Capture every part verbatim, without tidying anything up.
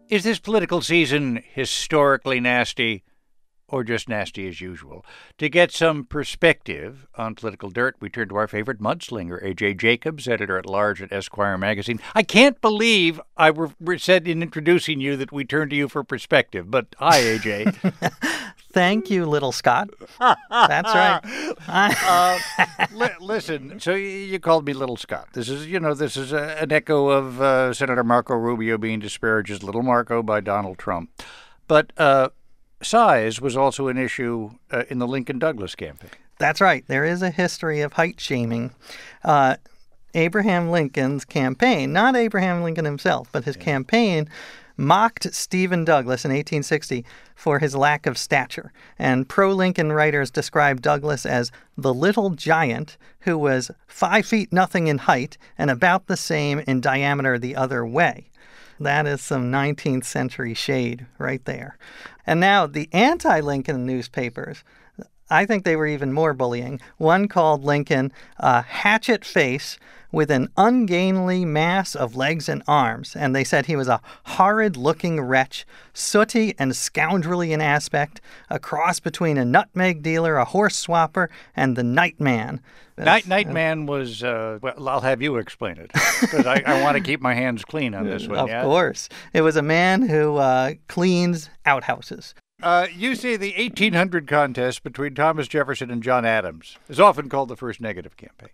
Is this political season historically nasty or just nasty as usual? To get some perspective on political dirt, we turn to our favorite mudslinger, A J Jacobs, editor-at-large at Esquire magazine. I can't believe I were, were said in introducing you that we turn to you for perspective, but hi, A J. Thank you, little Scott. That's right. uh, li- listen, so you called me Little Scott. This is, you know, this is a, an echo of uh, Senator Marco Rubio being disparaged as Little Marco by Donald Trump. But uh, size was also an issue uh, in the Lincoln-Douglas campaign. That's right. There is a history of height shaming. Uh, Abraham Lincoln's campaign, not Abraham Lincoln himself, but his yeah. campaign mocked Stephen Douglas in eighteen sixty for his lack of stature. And pro-Lincoln writers described Douglas as the little giant who was five feet nothing in height and about the same in diameter the other way. That is some nineteenth century shade right there. And now the anti-Lincoln newspapers, I think they were even more bullying. One called Lincoln a hatchet face with an ungainly mass of legs and arms, and they said he was a horrid-looking wretch, sooty and scoundrelly in aspect, a cross between a nutmeg dealer, a horse swapper, and the night man. Night, night man was, uh, well, I'll have you explain it, because I, I want to keep my hands clean on this one. Of yeah? course. It was a man who uh, cleans outhouses. Uh, you say the eighteen hundred contest between Thomas Jefferson and John Adams is often called the first negative campaign.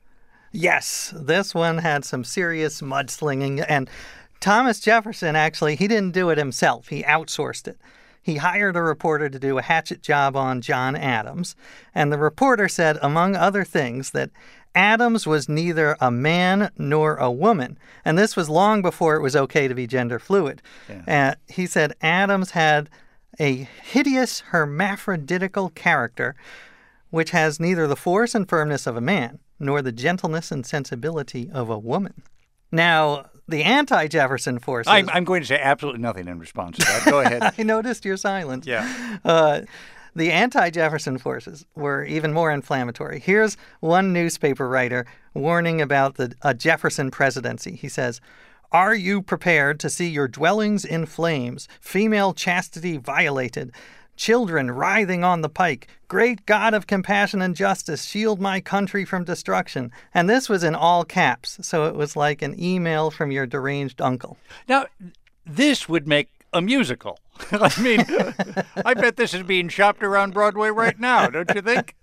Yes, this one had some serious mudslinging, and Thomas Jefferson, actually, he didn't do it himself. He outsourced it. He hired a reporter to do a hatchet job on John Adams, and the reporter said, among other things, that Adams was neither a man nor a woman, and this was long before it was okay to be gender fluid. Yeah. Uh, he said Adams had a hideous hermaphroditical character, which has neither the force and firmness of a man, nor the gentleness and sensibility of a woman. Now, the anti-Jefferson forces... I'm, I'm going to say absolutely nothing in response to that. Go ahead. I noticed your silence. Yeah. Uh, the anti-Jefferson forces were even more inflammatory. Here's one newspaper writer warning about the a Jefferson presidency. He says, "Are you prepared to see your dwellings in flames, female chastity violated, children writhing on the pike? Great God of compassion and justice, shield my country from destruction." And this was in all caps, so it was like an email from your deranged uncle. Now, this would make a musical. I mean, I bet this is being shopped around Broadway right now, don't you think?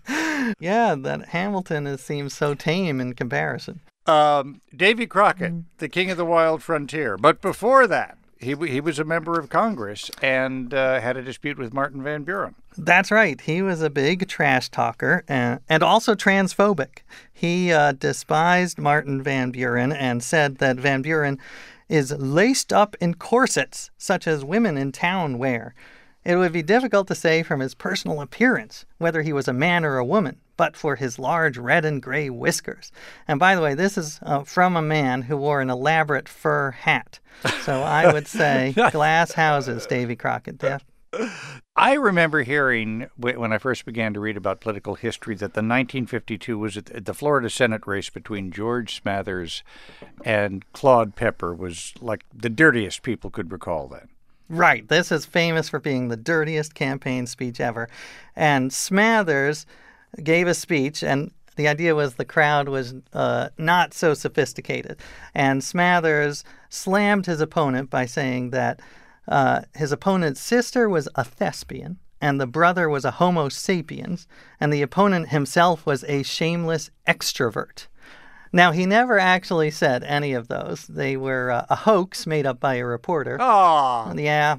Yeah, that Hamilton is, seems so tame in comparison. Um, Davy Crockett, mm. the king of the wild frontier. But before that, he he was a member of Congress and uh, had a dispute with Martin Van Buren. That's right. He was a big trash talker and, and also transphobic. He uh, despised Martin Van Buren and said that Van Buren is laced up in corsets, such as women in town wear. It would be difficult to say from his personal appearance whether he was a man or a woman, but for his large red and gray whiskers. And by the way, this is uh, from a man who wore an elaborate fur hat. So I would say glass houses, Davy Crockett. Yeah. I remember hearing when I first began to read about political history that the nineteen fifty-two was at the Florida Senate race between George Smathers and Claude Pepper was like the dirtiest people could recall then. Right. This is famous for being the dirtiest campaign speech ever. And Smathers gave a speech, and the idea was the crowd was uh, not so sophisticated. And Smathers slammed his opponent by saying that uh, his opponent's sister was a thespian, and the brother was a homo sapiens, and the opponent himself was a shameless extrovert. Now, he never actually said any of those. They were uh, a hoax made up by a reporter. Oh, yeah.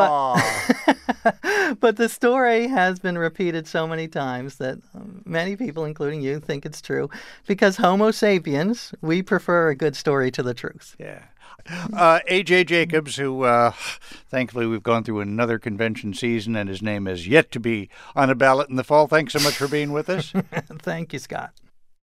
But, but the story has been repeated so many times that many people, including you, think it's true. Because Homo sapiens, we prefer a good story to the truth. Yeah. Uh, A J Jacobs, who uh, thankfully we've gone through another convention season and his name is yet to be on a ballot in the fall. Thanks so much for being with us. Thank you, Scott.